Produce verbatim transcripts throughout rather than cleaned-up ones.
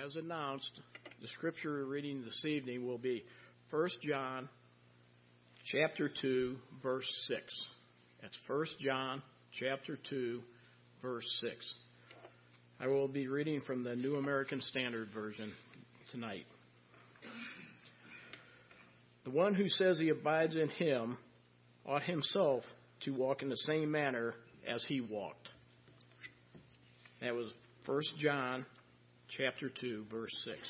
as announced, the scripture reading this evening will be First John chapter two, verse six. That's First John chapter two, verse six. I will be reading from the New American Standard Version tonight. The one who says he abides in him ought himself to walk in the same manner as he walked. That was First John chapter two, verse six.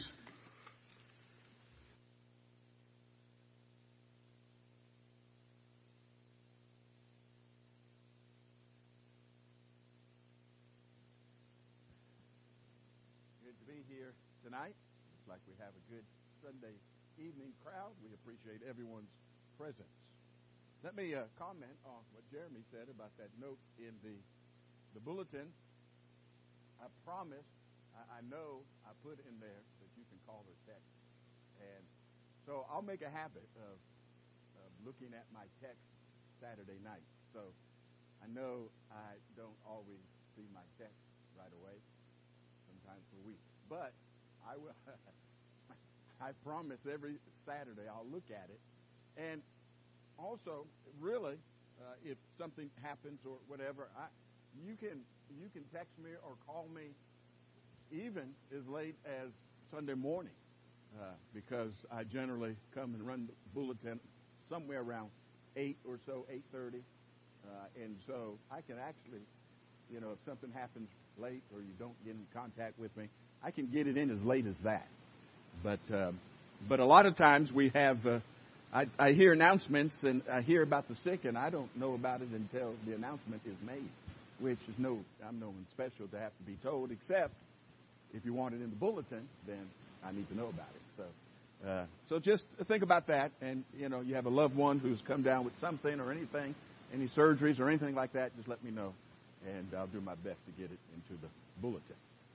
Good to be here tonight. Looks like we have a good Sunday evening crowd. We appreciate everyone's presence. Let me uh, comment on what Jeremy said about that note in the, the bulletin. I promised, I, I know I put in there that you can call or text. And so I'll make a habit of, of looking at my text Saturday night. So I know I don't always see my text right away, sometimes for weeks. But I will. I promise every Saturday I'll look at it. And also, really, uh, if something happens or whatever, I, you can you can text me or call me even as late as Sunday morning uh, because I generally come and run the bulletin somewhere around eight or so, eight thirty. Uh, and so I can actually, you know, if something happens late or you don't get in contact with me, I can get it in as late as that. But uh, but a lot of times we have, uh, I, I hear announcements and I hear about the sick and I don't know about it until the announcement is made, which is no, I'm no one special to have to be told, except if you want it in the bulletin, then I need to know about it. So uh, so just think about that. And, you know, you have a loved one who's come down with something or anything, any surgeries or anything like that, just let me know and I'll do my best to get it into the bulletin.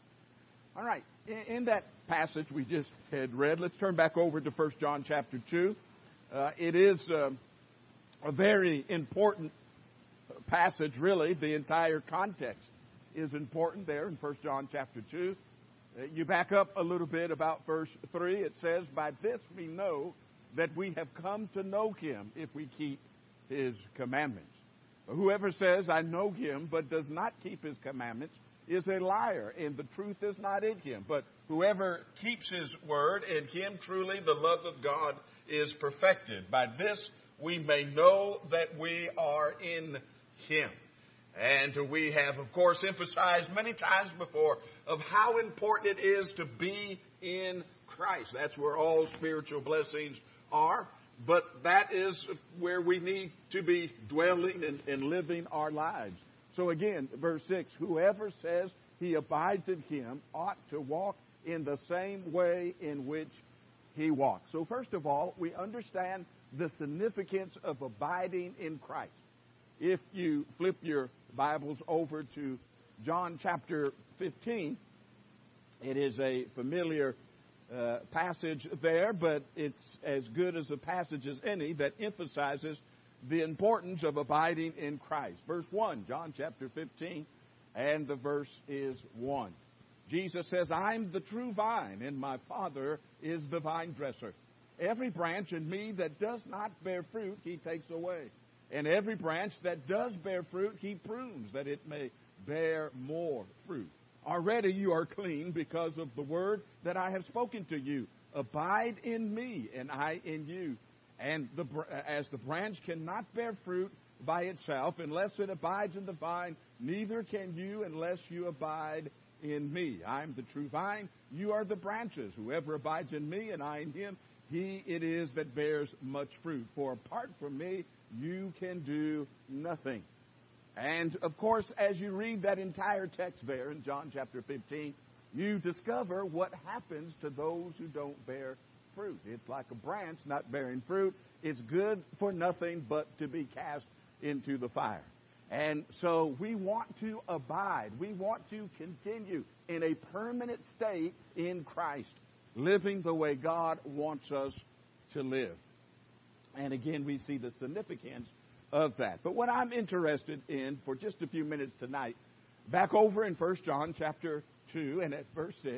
All right, in, in that passage we just had read, let's turn back over to First John chapter two. Uh, it is uh, a very important passage, really. The entire context is important there in First John chapter two. Uh, you back up a little bit about verse three. It says, "By this we know that we have come to know him if we keep his commandments. Whoever says, 'I know him,' but does not keep his commandments is a liar, and the truth is not in him. But whoever keeps his word, in him truly the love of God is perfected. By this we may know that we are in him." And we have, of course, emphasized many times before of how important it is to be in Christ. That's where all spiritual blessings are. But that is where we need to be dwelling and, and living our lives. So again, verse six, "Whoever says he abides in him ought to walk in the same way in which he walked." So first of all, we understand the significance of abiding in Christ. If you flip your Bibles over to John chapter fifteen, it is a familiar uh, passage there, but it's as good as a passage as any that emphasizes the importance of abiding in Christ. Verse one, John chapter fifteen, and the verse is one. Jesus says, "I'm the true vine, and my Father is the vine dresser. Every branch in me that does not bear fruit, he takes away. And every branch that does bear fruit, he prunes, that it may bear more fruit. Already you are clean because of the word that I have spoken to you. Abide in me, and I in you. And the, as the branch cannot bear fruit by itself unless it abides in the vine, neither can you unless you abide in me. I am the true vine, you are the branches. Whoever abides in me and I in him, he it is that bears much fruit. For apart from me, you can do nothing." And of course, as you read that entire text there in John chapter fifteen, you discover what happens to those who don't bear fruit. It's like a branch not bearing fruit. It's good for nothing but to be cast into the fire. And so we want to abide. We want to continue in a permanent state in Christ, living the way God wants us to live. And again, we see the significance of that. But what I'm interested in for just a few minutes tonight, back over in First John chapter two and at verse six,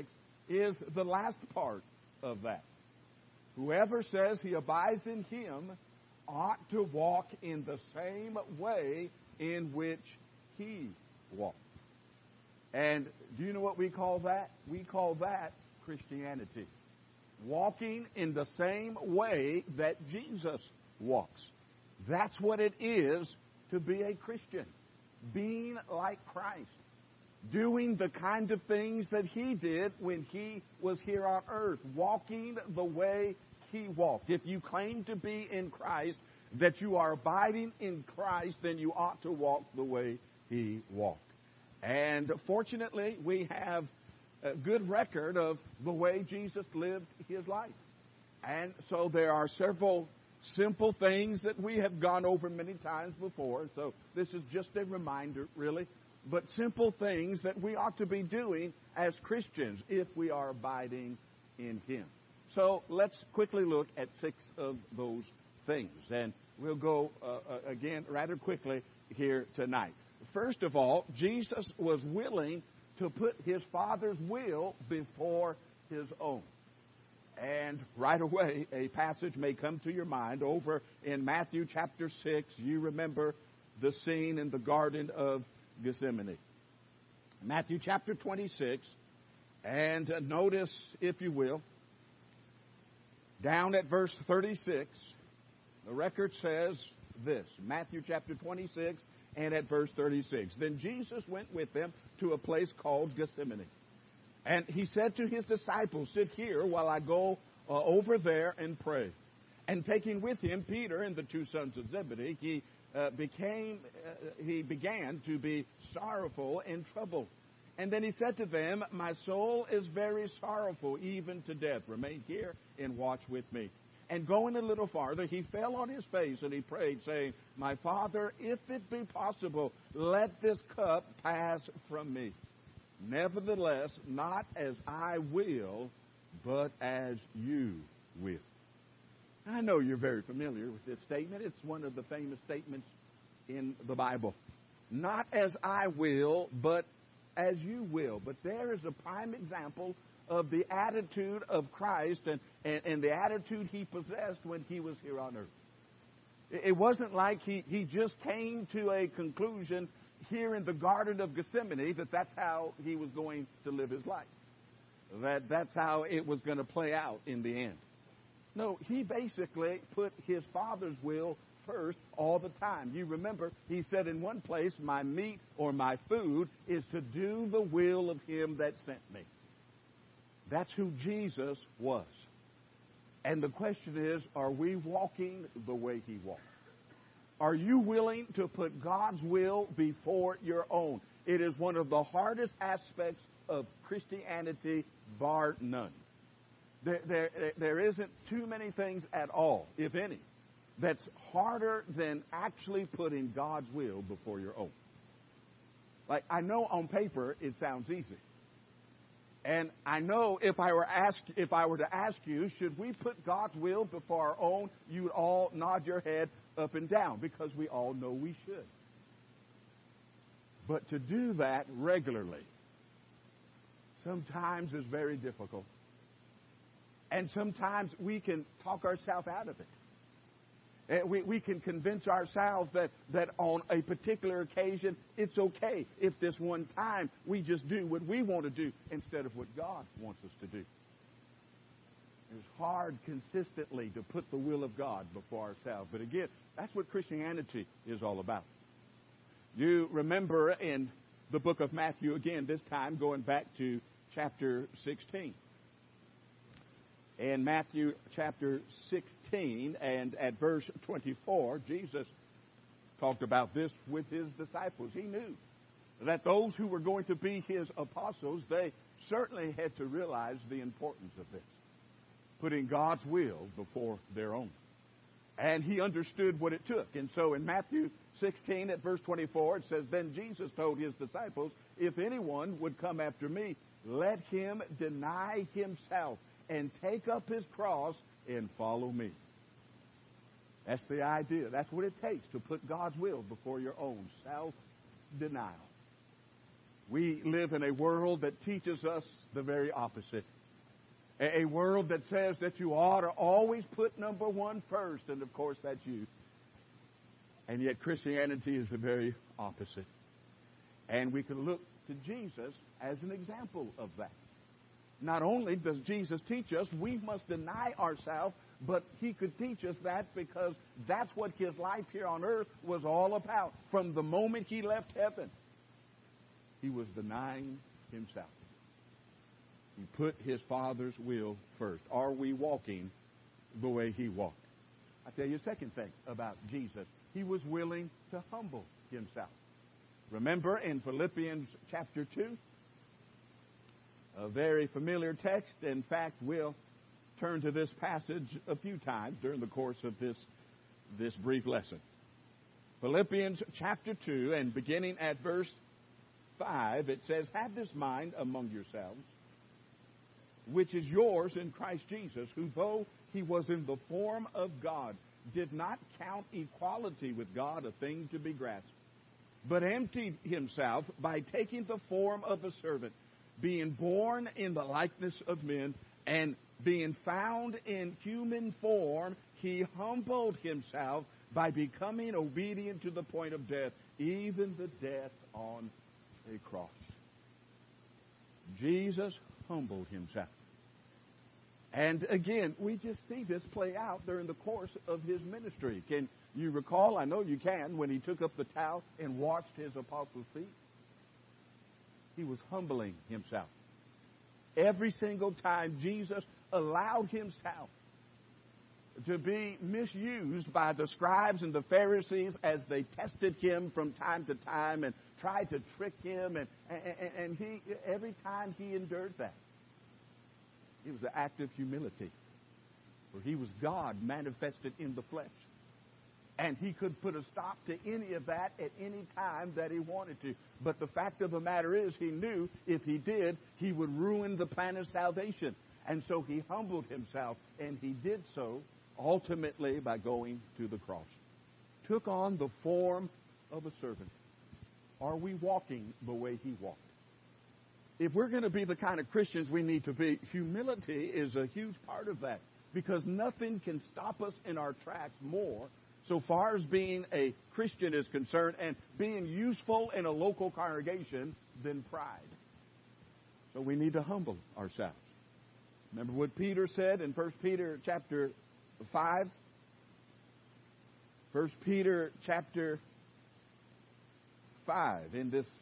is the last part of that. Whoever says he abides in him ought to walk in the same way in which he walked. And do you know what we call that? We call that Christianity. Walking in the same way that Jesus walks. That's what it is to be a Christian. Being like Christ. Doing the kind of things that he did when he was here on earth. Walking the way he walked. If you claim to be in Christ, that you are abiding in Christ, then you ought to walk the way he walked. And fortunately, we have a good record of the way Jesus lived his life. And so there are several simple things that we have gone over many times before. So this is just a reminder, really. But simple things that we ought to be doing as Christians if we are abiding in him. So let's quickly look at six of those things. And we'll go uh, again rather quickly here tonight. First of all, Jesus was willing to put his Father's will before his own. And right away, a passage may come to your mind over in Matthew chapter six. You remember the scene in the Garden of Gethsemane. Matthew chapter twenty-six, and uh, notice, if you will, down at verse thirty-six, the record says this, Matthew chapter twenty-six, and at verse thirty-six. Then Jesus went with them to a place called Gethsemane. And he said to his disciples, sit here while I go uh, over there and pray. And taking with him Peter and the two sons of Zebedee, he uh, became, uh, he began to be sorrowful and troubled. And then he said to them, my soul is very sorrowful, even to death. Remain here and watch with me. And going a little farther, he fell on his face and he prayed, saying, my Father, if it be possible, let this cup pass from me. Nevertheless, not as I will, but as you will. I know you're very familiar with this statement. It's one of the famous statements in the Bible. Not as I will, but as you will. But there is a prime example of the attitude of Christ and, and, and the attitude he possessed when he was here on earth. It wasn't like he, he just came to a conclusion here in the Garden of Gethsemane that that's how he was going to live his life. That that's how it was going to play out in the end. No, he basically put his Father's will first all the time. You remember, he said in one place, my meat or my food is to do the will of him that sent me. That's who Jesus was. And the question is, are we walking the way he walked? Are you willing to put God's will before your own? It is one of the hardest aspects of Christianity, bar none. There, there, there isn't too many things at all, if any, that's harder than actually putting God's will before your own. Like, I know on paper it sounds easy. And I know if I were asked, if I were to ask you, should we put God's will before our own, you would all nod your head up and down because we all know we should. But to do that regularly sometimes is very difficult. And sometimes we can talk ourselves out of it. And we, we can convince ourselves that, that on a particular occasion, it's okay if this one time we just do what we want to do instead of what God wants us to do. It's hard consistently to put the will of God before ourselves. But again, that's what Christianity is all about. You remember in the book of Matthew, again, this time going back to chapter sixteen. In Matthew chapter sixteen and at verse twenty-four, Jesus talked about this with his disciples. He knew that those who were going to be his apostles, they certainly had to realize the importance of this, putting God's will before their own. And he understood what it took. And so in Matthew sixteen at verse twenty-four, it says, then Jesus told his disciples, if anyone would come after me, let him deny himself and take up his cross and follow me. That's the idea. That's what it takes to put God's will before your own. Self-denial. We live in a world that teaches us the very opposite. A, a world that says that you ought to always put number one first, and of course that's you. And yet Christianity is the very opposite. And we can look to Jesus as an example of that. Not only does Jesus teach us we must deny ourselves, but he could teach us that because that's what his life here on earth was all about. From the moment he left heaven, he was denying himself. He put his Father's will first. Are we walking the way he walked? I'll tell you a second thing about Jesus. He was willing to humble himself. Remember in Philippians chapter two, a very familiar text. In fact, we'll turn to this passage a few times during the course of this, this brief lesson. Philippians chapter two, and beginning at verse five, it says, "Have this mind among yourselves, which is yours in Christ Jesus, who though he was in the form of God, did not count equality with God a thing to be grasped, but emptied himself by taking the form of a servant, being born in the likeness of men, and being found in human form, he humbled himself by becoming obedient to the point of death, even the death on a cross." Jesus humbled himself. And again, we just see this play out during the course of his ministry. Can you recall? I know you can, when he took up the towel and washed his apostles' feet. He was humbling himself. Every single time Jesus allowed himself to be misused by the scribes and the Pharisees as they tested him from time to time and tried to trick him, and, and, and he every time he endured that. It was an act of humility, for he was God manifested in the flesh. And he could put a stop to any of that at any time that he wanted to. But the fact of the matter is, he knew if he did, he would ruin the plan of salvation. And so he humbled himself, and he did so ultimately by going to the cross. Took on the form of a servant. Are we walking the way he walked? If we're going to be the kind of Christians we need to be, humility is a huge part of that. Because nothing can stop us in our tracks more so far as being a Christian is concerned and being useful in a local congregation than pride. So we need to humble ourselves. Remember what Peter said in First Peter chapter five? First Peter chapter five, in this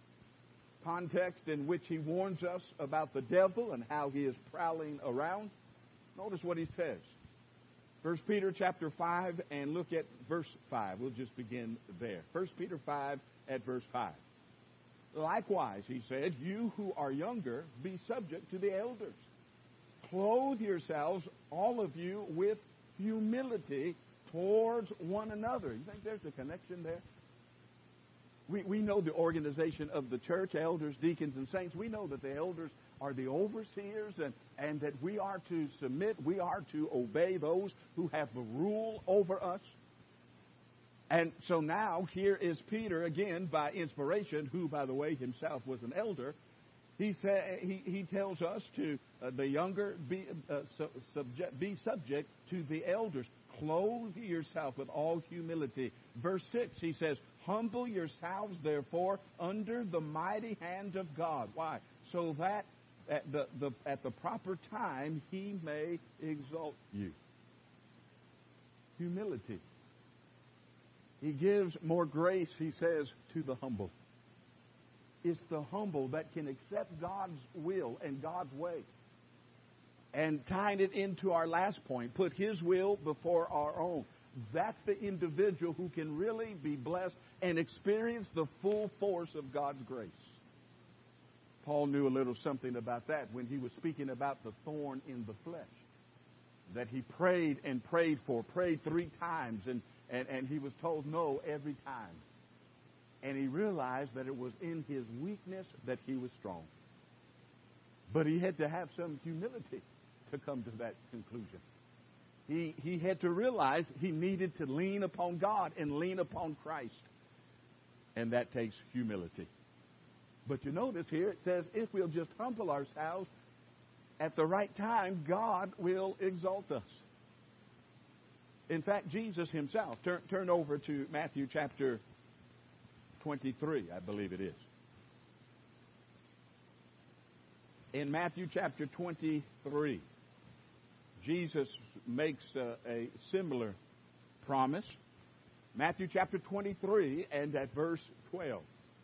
context in which he warns us about the devil and how he is prowling around. Notice what he says. First Peter chapter five, and look at verse five. We'll just begin there. First Peter five at verse five. "Likewise," he said, "you who are younger, be subject to the elders. Clothe yourselves, all of you, with humility towards one another." You think there's a connection there? We, we know the organization of the church, elders, deacons, and saints. We know that the elders are the overseers, and, and that we are to submit, we are to obey those who have the rule over us. And so now here is Peter, again, by inspiration, who, by the way, himself was an elder. He, sa- he, he tells us to, uh, the younger, be, uh, su- subject, be subject to the elders. Clothe yourself with all humility. Verse six, he says, "Humble yourselves, therefore, under the mighty hand of God." Why? So that at the, the, at the proper time, he may exalt you. Humility. He gives more grace, he says, to the humble. It's the humble that can accept God's will and God's way. And tying it into our last point, put his will before our own. That's the individual who can really be blessed and experience the full force of God's grace. Paul knew a little something about that when he was speaking about the thorn in the flesh that he prayed and prayed for, prayed three times, and, and, and he was told no every time. And he realized that it was in his weakness that he was strong. But he had to have some humility to come to that conclusion. He, he had to realize he needed to lean upon God and lean upon Christ. And that takes humility. But you notice here it says, if we'll just humble ourselves, at the right time, God will exalt us. In fact, Jesus himself, turn, turn over to Matthew chapter twenty-three, I believe it is. In Matthew chapter twenty-three, Jesus makes a, a similar promise. Matthew chapter twenty-three and at verse twelve.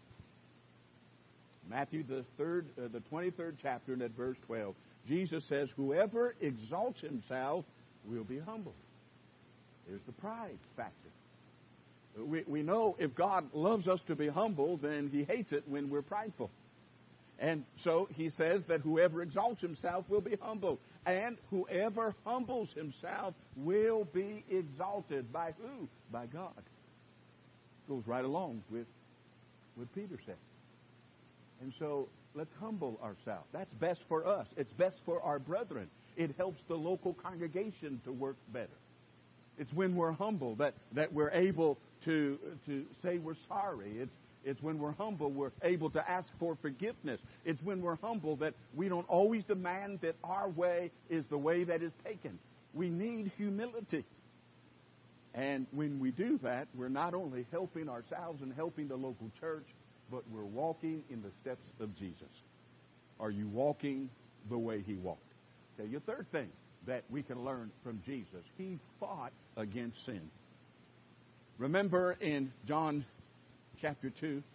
Matthew, the third, uh, the twenty-third chapter and at verse twelve. Jesus says, whoever exalts himself will be humbled. There's the pride factor. We, we know if God loves us to be humble, then he hates it when we're prideful. And so he says that whoever exalts himself will be humbled. And whoever humbles himself will be exalted. By who? By God. Goes right along with what Peter said. And so let's humble ourselves. That's best for us. It's best for our brethren. It helps the local congregation to work better. It's when we're humble that, that we're able to, to say we're sorry. It's, it's when we're humble we're able to ask for forgiveness. It's when we're humble that we don't always demand that our way is the way that is taken. We need humility. And when we do that, we're not only helping ourselves and helping the local church, but we're walking in the steps of Jesus. Are you walking the way he walked? Okay, your third thing that we can learn from Jesus, he fought against sin. Remember in John chapter two,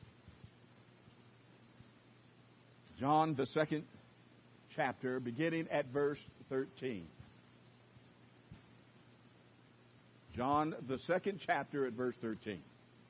John the second chapter, beginning at verse thirteen. John the second chapter at verse thirteen.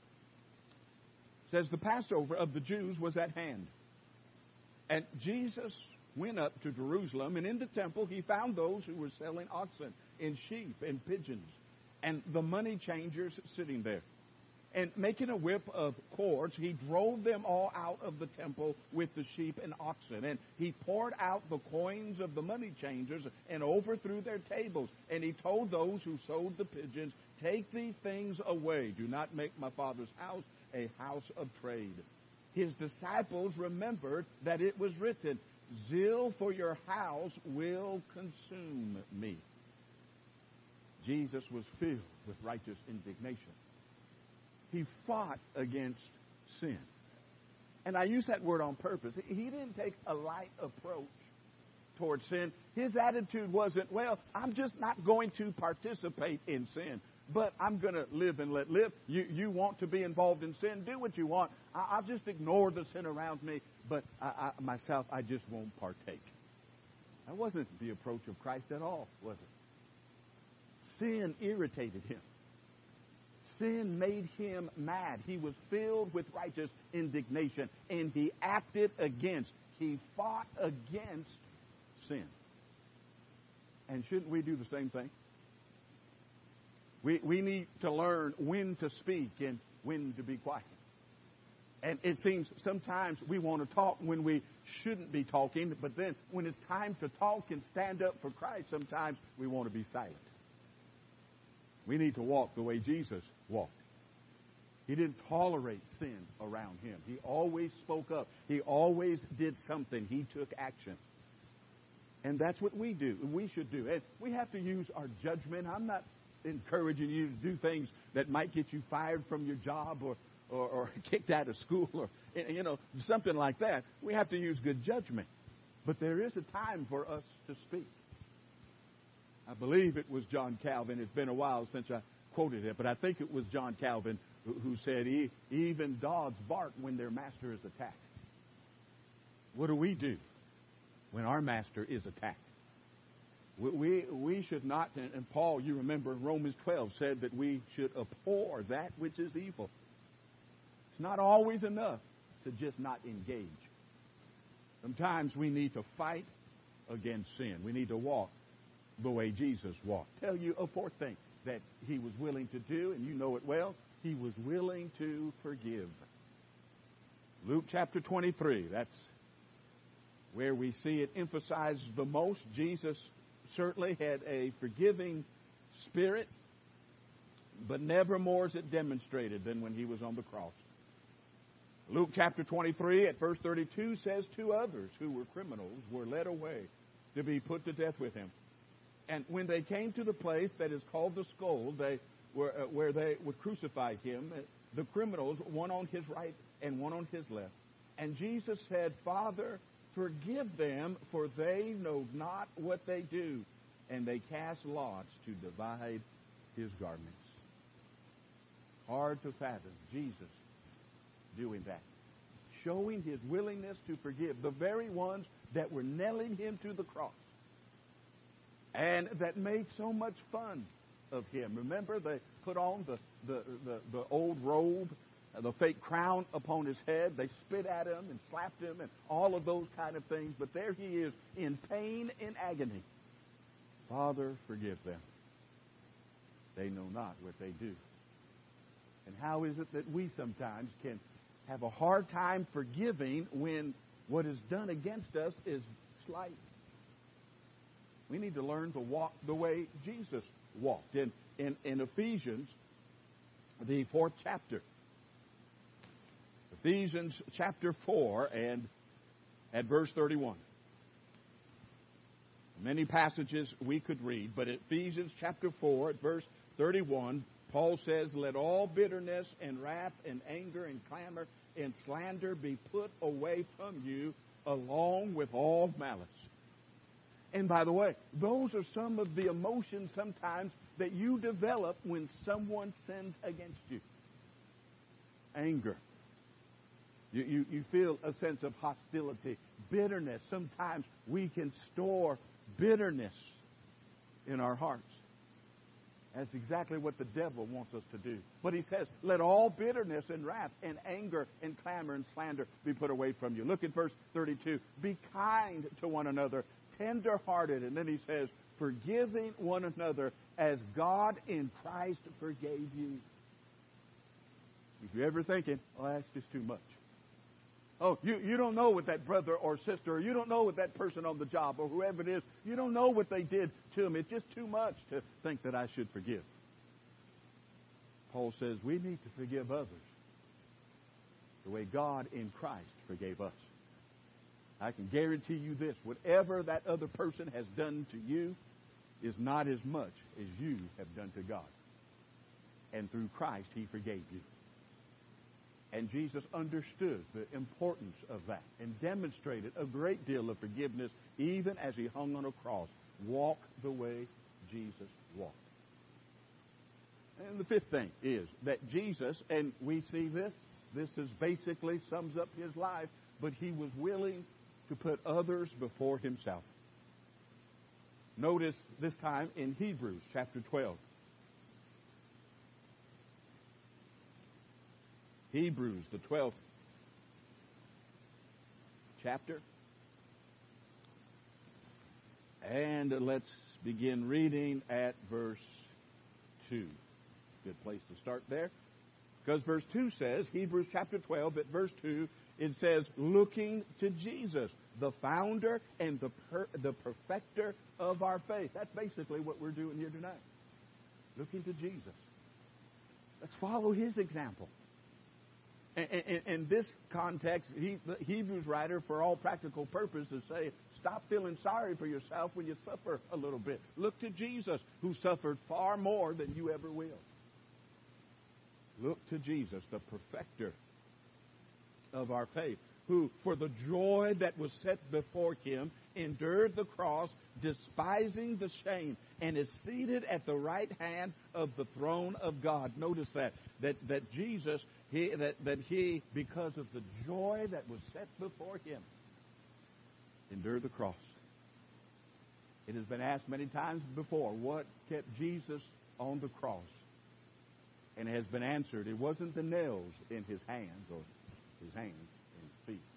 Says, the Passover of the Jews was at hand. And Jesus went up to Jerusalem, and in the temple he found those who were selling oxen and sheep and pigeons, and the money changers sitting there. And making a whip of cords, he drove them all out of the temple with the sheep and oxen. And he poured out the coins of the money changers and overthrew their tables. And he told those who sold the pigeons, take these things away. Do not make my Father's house a house of trade. His disciples remembered that it was written, zeal for your house will consume me. Jesus was filled with righteous indignation. He fought against sin. And I use that word on purpose. He didn't take a light approach towards sin. His attitude wasn't, well, I'm just not going to participate in sin, but I'm going to live and let live. You, you want to be involved in sin? Do what you want. I, I'll just ignore the sin around me, but I, I, myself, I just won't partake. That wasn't the approach of Christ at all, was it? Sin irritated him. Sin made him mad. He was filled with righteous indignation, and he acted against, he fought against sin. And shouldn't we do the same thing? We, we need to learn when to speak and when to be quiet. And it seems sometimes we want to talk when we shouldn't be talking, but then when it's time to talk and stand up for Christ, sometimes we want to be silent. We need to walk the way Jesus walked. He didn't tolerate sin around him. He always spoke up. He always did something. He took action. And that's what we do. We should do. And we have to use our judgment. I'm not encouraging you to do things that might get you fired from your job or, or, or kicked out of school or, you know, something like that. We have to use good judgment. But there is a time for us to speak. I believe it was John Calvin. It's been a while since I quoted it, but I think it was John Calvin who, who said, even dogs bark when their master is attacked. What do we do when our master is attacked? We, we, we should not, and Paul, you remember in Romans twelve, said that we should abhor that which is evil. It's not always enough to just not engage. Sometimes we need to fight against sin. We need to walk the way Jesus walked. Tell you a fourth thing that he was willing to do, and you know it well. He was willing to forgive. Luke chapter twenty-three, that's where we see it emphasized the most. Jesus certainly had a forgiving spirit, but never more is it demonstrated than when he was on the cross. Luke chapter twenty-three at verse thirty-two says, two others who were criminals were led away to be put to death with him. And when they came to the place that is called the skull, they were, uh, where they would crucify him, the criminals, one on his right and one on his left. And Jesus said, Father, forgive them, for they know not what they do. And they cast lots to divide his garments. Hard to fathom Jesus doing that. Showing his willingness to forgive the very ones that were nailing him to the cross. And that made so much fun of him. Remember, they put on the, the, the, the old robe, the fake crown upon his head. They spit at him and slapped him and all of those kind of things. But there he is in pain and agony. Father, forgive them. They know not what they do. And how is it that we sometimes can have a hard time forgiving when what is done against us is slight? We need to learn to walk the way Jesus walked. In, in, in Ephesians, the fourth chapter. Ephesians chapter four and at verse thirty-one. Many passages we could read, but Ephesians chapter four at verse thirty-one, Paul says, let all bitterness and wrath and anger and clamor and slander be put away from you, along with all malice. And by the way, those are some of the emotions sometimes that you develop when someone sins against you. Anger. You, you, you feel a sense of hostility. Bitterness. Sometimes we can store bitterness in our hearts. That's exactly what the devil wants us to do. But he says, let all bitterness and wrath and anger and clamor and slander be put away from you. Look at verse thirty-two. Be kind to one another, tender-hearted. And then he says, forgiving one another as God in Christ forgave you. If you're ever thinking, oh, that's just too much. Oh, you, you don't know what that brother or sister, or you don't know what that person on the job, or whoever it is, you don't know what they did to him. It's just too much to think that I should forgive. Paul says we need to forgive others the way God in Christ forgave us. I can guarantee you this, whatever that other person has done to you is not as much as you have done to God. And through Christ, he forgave you. And Jesus understood the importance of that and demonstrated a great deal of forgiveness even as he hung on a cross. Walk the way Jesus walked. And the fifth thing is that Jesus, and we see this, this is basically sums up his life, but he was willing to put others before himself. Notice this time in Hebrews chapter twelve. Hebrews, the twelfth chapter. And let's begin reading at verse two. Good place to start there. Because verse two says, Hebrews chapter twelve, at verse two, it says, looking to Jesus, the founder and the per, the perfecter of our faith. That's basically what we're doing here tonight. Looking to Jesus. Let's follow his example. In this context, he, the Hebrews writer, for all practical purposes, say, stop feeling sorry for yourself when you suffer a little bit. Look to Jesus, who suffered far more than you ever will. Look to Jesus, the perfecter of our faith, who, for the joy that was set before him, endured the cross, despising the shame, and is seated at the right hand of the throne of God. Notice that, that, that Jesus, he, that, that he, because of the joy that was set before him, endured the cross. It has been asked many times before, what kept Jesus on the cross? And it has been answered, it wasn't the nails in his hands or his hands and his feet.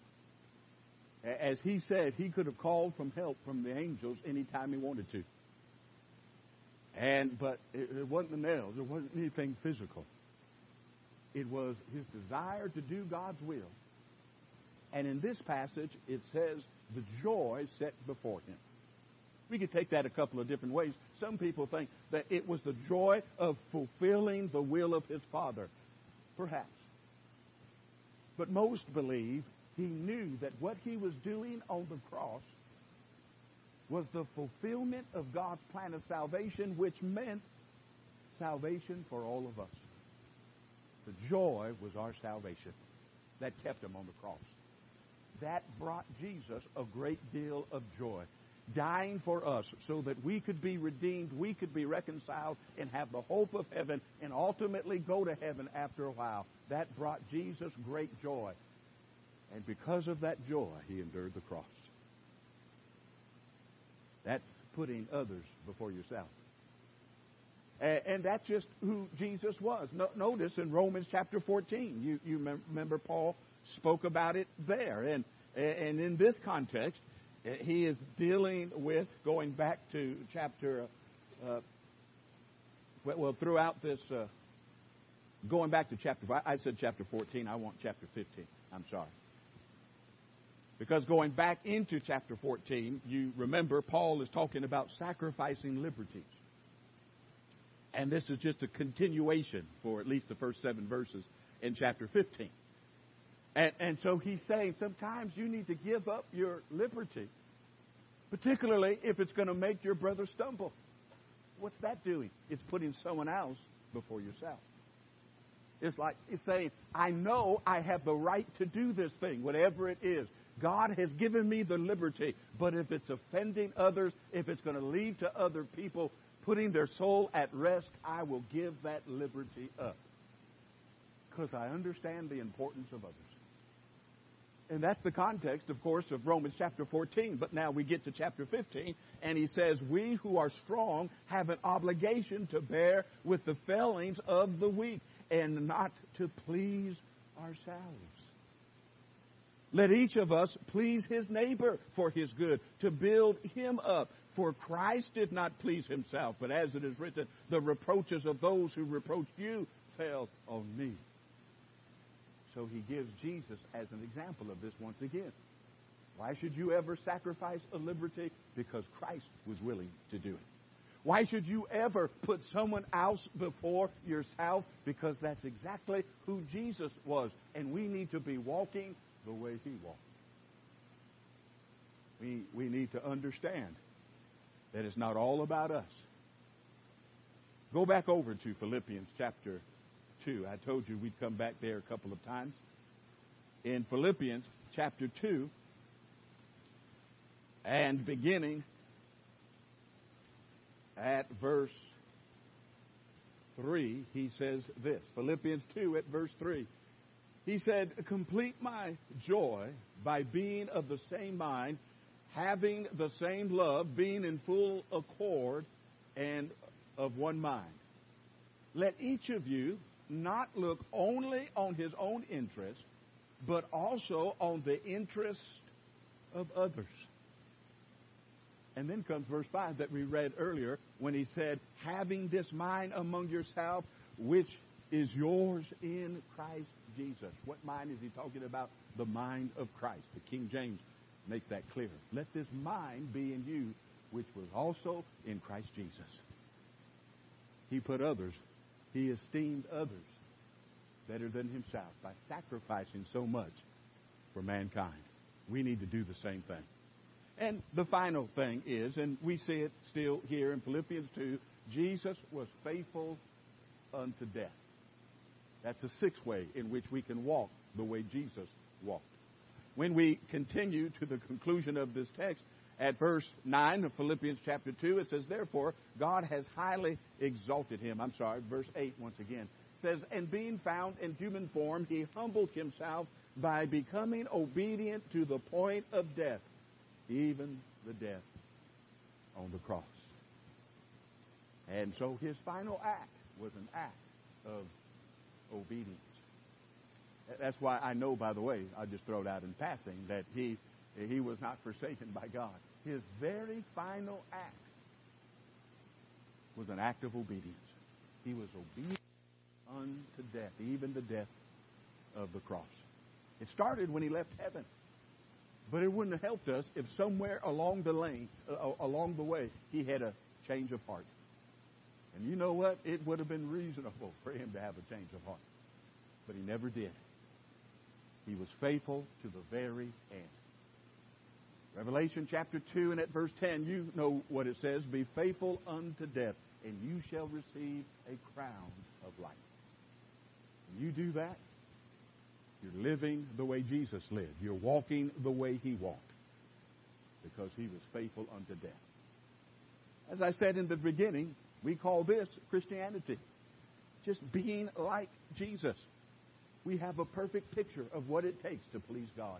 As he said, he could have called from help from the angels anytime he wanted to. And but it, it wasn't the nails. It wasn't anything physical. It was his desire to do God's will. And in this passage, it says the joy set before him. We could take that a couple of different ways. Some people think that it was the joy of fulfilling the will of his Father. Perhaps. But most believe he knew that what he was doing on the cross was the fulfillment of God's plan of salvation, which meant salvation for all of us. The joy was our salvation that kept him on the cross. That brought Jesus a great deal of joy, dying for us so that we could be redeemed, we could be reconciled, and have the hope of heaven, and ultimately go to heaven after a while. That brought Jesus great joy. And because of that joy, he endured the cross. That's putting others before yourself. And, and that's just who Jesus was. No, notice in Romans chapter fourteen, you, you remember Paul spoke about it there. And, and in this context, he is dealing with, going back to chapter, uh, well, throughout this, uh, going back to chapter, I said chapter fourteen, I want chapter fifteen. I'm sorry. Because going back into chapter fourteen, you remember Paul is talking about sacrificing liberties. And this is just a continuation for at least the first seven verses in chapter fifteen. And, and so he's saying sometimes you need to give up your liberty, particularly if it's going to make your brother stumble. What's that doing? It's putting someone else before yourself. It's like it's saying, I know I have the right to do this thing, whatever it is. God has given me the liberty, but if it's offending others, if it's going to lead to other people putting their soul at rest, I will give that liberty up. Because I understand the importance of others. And that's the context, of course, of Romans chapter fourteen. But now we get to chapter fifteen, and he says, we who are strong have an obligation to bear with the failings of the weak and not to please ourselves. Let each of us please his neighbor for his good, to build him up. For Christ did not please himself, but as it is written, the reproaches of those who reproached you fell on me. So he gives Jesus as an example of this once again. Why should you ever sacrifice a liberty? Because Christ was willing to do it. Why should you ever put someone else before yourself? Because that's exactly who Jesus was. And we need to be walking the way he walked. We, we need to understand that it's not all about us. Go back over to Philippians chapter two. I told you we'd come back there a couple of times. In Philippians chapter two, and beginning at verse three, he says this. Philippians two at verse three. He said, complete my joy by being of the same mind, having the same love, being in full accord and of one mind. Let each of you not look only on his own interest, but also on the interest of others. And then comes verse five that we read earlier when he said, having this mind among yourself, which is yours in Christ Jesus. What mind is he talking about? The mind of Christ. The King James makes that clear. Let this mind be in you, which was also in Christ Jesus. He put others, he esteemed others better than himself by sacrificing so much for mankind. We need to do the same thing. And the final thing is, and we see it still here in Philippians two, Jesus was faithful unto death. That's a sixth way in which we can walk the way Jesus walked. When we continue to the conclusion of this text, at verse nine of Philippians chapter two, it says, therefore, God has highly exalted him. I'm sorry, verse eight once again. It says, and being found in human form, he humbled himself by becoming obedient to the point of death, even the death on the cross. And so his final act was an act of obedience. That's why I know, by the way, I'll just throw it out in passing, that he he was not forsaken by God. His very final act was an act of obedience. He was obedient unto death, even the death of the cross. It started when he left heaven. But it wouldn't have helped us if somewhere along the lane, uh, along the way, he had a change of heart. And you know what? It would have been reasonable for him to have a change of heart. But he never did. He was faithful to the very end. Revelation chapter two and at verse ten, you know what it says. Be faithful unto death, and you shall receive a crown of life. When you do that, you're living the way Jesus lived. You're walking the way he walked, because he was faithful unto death. As I said in the beginning, we call this Christianity. Just being like Jesus. We have a perfect picture of what it takes to please God.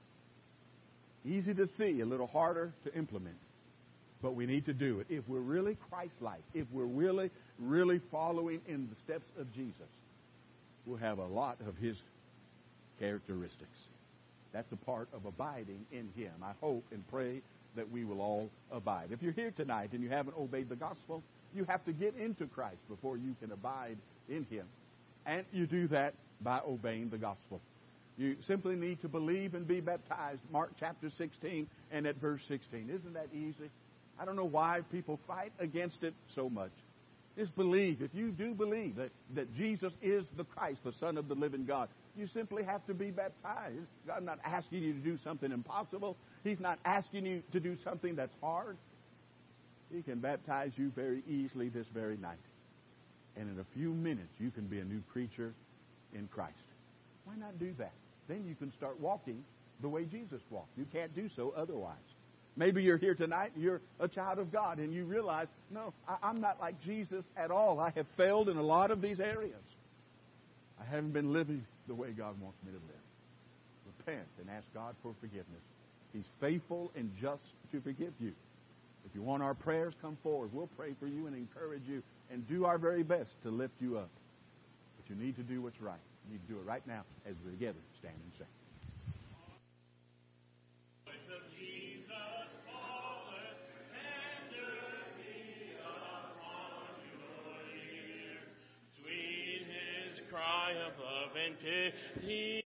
Easy to see, a little harder to implement. But we need to do it. If we're really Christ-like, if we're really, really following in the steps of Jesus, we'll have a lot of his characteristics. That's a part of abiding in him. I hope and pray that we will all abide. If you're here tonight and you haven't obeyed the gospel, you have to get into Christ before you can abide in him. And you do that by obeying the gospel. You simply need to believe and be baptized. Mark chapter sixteen and at verse sixteen. Isn't that easy? I don't know why people fight against it so much. Just believe. If you do believe that, that Jesus is the Christ, the Son of the living God, you simply have to be baptized. God's not asking you to do something impossible. He's not asking you to do something that's hard. He can baptize you very easily this very night. And in a few minutes, you can be a new creature in Christ. Why not do that? Then you can start walking the way Jesus walked. You can't do so otherwise. Maybe you're here tonight, you're a child of God, and you realize, no, I, I'm not like Jesus at all. I have failed in a lot of these areas. I haven't been living the way God wants me to live. Repent and ask God for forgiveness. He's faithful and just to forgive you. If you want our prayers, come forward. We'll pray for you and encourage you and do our very best to lift you up. But you need to do what's right. You need to do it right now as we together stand and sing. Cry of love and pity.